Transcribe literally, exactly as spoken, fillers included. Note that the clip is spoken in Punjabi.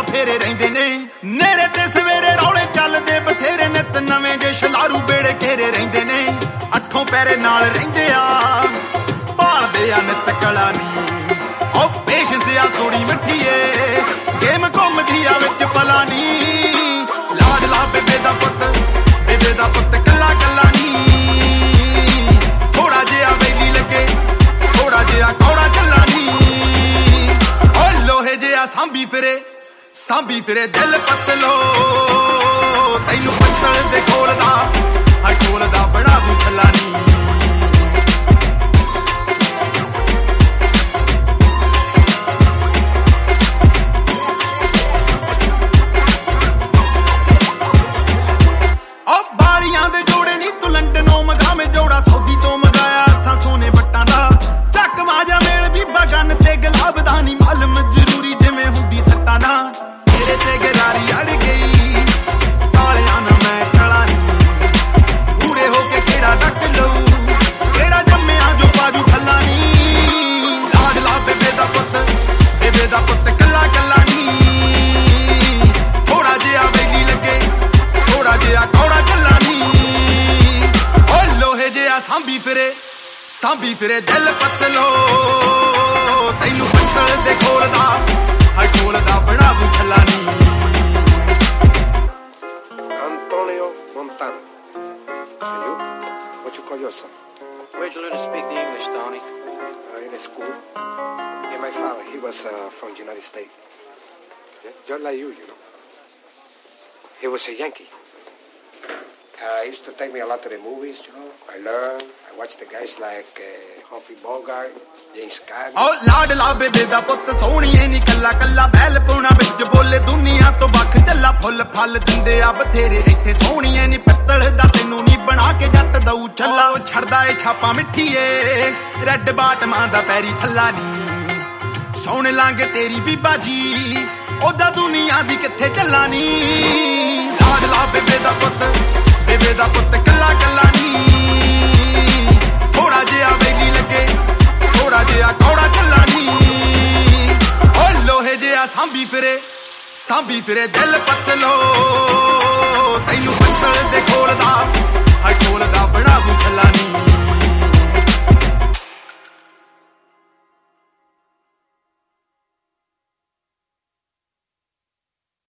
ਬਥੇਰੇ ਰਹਿੰਦੇ ਨੇ ਨੇਰੇ ਤੇ ਸਵੇਰੇ ਰੌਲੇ ਚੱਲਦੇ ਬਥੇਰੇ ਨਿਤ ਨਵੇਂ ਜੇ ਸ਼ਲਾਰੂ ਬੇੜੇ ਘੇਰੇ ਰਹਿੰਦੇ ਨੇ ਅੱਠੋਂ ਪੈਰੇ ਨਾਲ ਰਹਿੰਦੇ ਆ ਭਾਲਦੇ ਆ ਨਿਤ ਕਲਾ ਨੀ ਉਹ ਪੇਸ਼ੈਂਸ ਆ ਥੋੜੀ ਮਿੱਠੀ ਏ ਗੇਮ ਘੁੰਮਦੀ ਆ ਵਿੱਚ ਪਲਾ ਨੀ ਲਾਡਲਾ ਬੇਬੇ ਦਾ ਪੁੱਤ ਬੇਬੇ ਦਾ ਪੁੱਤ ਕੱਲਾ ਕੱਲਾ ਨੀ ਥੋੜਾ ਜਿਹਾ ਵੇਲੀ ਲੱਗੇ ਥੋੜਾ ਜਿਹਾ ਕੌੜਾ ਕੱਲਾ ਨੀ ਉਹ ਲੋਹੇ ਜਿਹਾ ਸਾਂਭੀ ਫਿਰੇ ਸਾਂਭੀ ਫਿਰੇ ਦਿਲ ਪਤਲੋ ਤੈਨੂੰ ਪੱਤਲ ਦੇ ਖੋਲਦਾ ਹਰ ਖੋਲਦਾ ਬਣਾ ਦੂੰ ਛੱਲਾ ਨੀ ਸਾਂਭੀ ਫਿਰੇ ਸਾਂਭੀ ਫਿਰੇ ਦਿਲ ਪਤਲੋ ਤੈਨੂੰ ਪੱਤਲ ਦੇ ਖੋਲਦਾ ਹਰ ਖੋਲਦਾ ਬਣਾ ਦੂੰ ਛੱਲਾ ਨੀ Antonio Montano. And you? What you call yourself? Where'd you learn to speak the English, Tony? Uh, in a school. And my father, he was uh, from the United States. Yeah? Just like you, you know. He was a Yankee. Uh, he used to take me a lot to the movies, you know. I learned. I watched the guys like uh, Humphrey Bogart, James Cagney. Oh, ਲਾਡਲਾ ਬੇਬੇ ਦਾ ਪੁੱਤ ਸੋਹਣੀਏ ਨੀ ਕੱਲਾ ਕੱਲਾ ਬੈਲ ਪਾਉਣਾ ਵਿੱਚ ਬੋਲੇ ਦੁਨੀਆ ਤੋਂ ਵੱਖ ਚੱਲਾ ਫੁੱਲ ਫਲ ਦਿੰਦੇ ਆ ਬਥੇਰੇ ਇੱਥੇ ਸੋਹਣੀਏ ਨੀ ਪਿੱਤਲ ਦਾ ਤੈਨੂੰ ਨੀ ਬਣਾ ਕੇ ਜੱਟ ਦਊ ਛੱਲਾ ਉਹ ਛੱਡਦਾ ਏ ਛਾਪਾ ਮਿੱਠੀਏ ਰੈੱਡ ਬਾਟਮਾਂ ਦਾ ਪੈਰੀ ਥੱਲਾ ਨੀ ਸੋਹਣ ਲਾਂਗੇ ਤੇਰੀ ਬੀਬਾ ਜੀ ਉਹਦਾ ਦੁਨੀਆ ਦੀ ਕਿੱਥੇ ਚੱਲਾ ਨੀ ਲਾਡਲਾ ਬੇਬੇ ਦਾ ਪੁੱਤ ਬੇਬੇ ਦਾ ਪੁੱਤ ਕੱਲਾ ਕੱਲਾ ਨੀ ਥੋੜਾ ਜਿਹਾ ਵੇਲੀ ਲੱਗੇ ਥੋੜਾ ਜਿਹਾ ਕੌੜਾ ਕੱਲਾ ਨੀ ਉਹ ਲੋਹੇ ਜਿਹਾ ਸਾਂਭੀ ਫਿਰੇ ਸਾਂਭੀ ਫਿਰੇ ਦਿਲ ਪਤਲੋ ਤੈਨੂੰ ਪੱਤਲ ਦੇ ਖੋਲਦਾ ਹਰ ਖੋਲਦਾ ਬਣਾ ਦੂੰ ਛੱਲਾ ਨੀ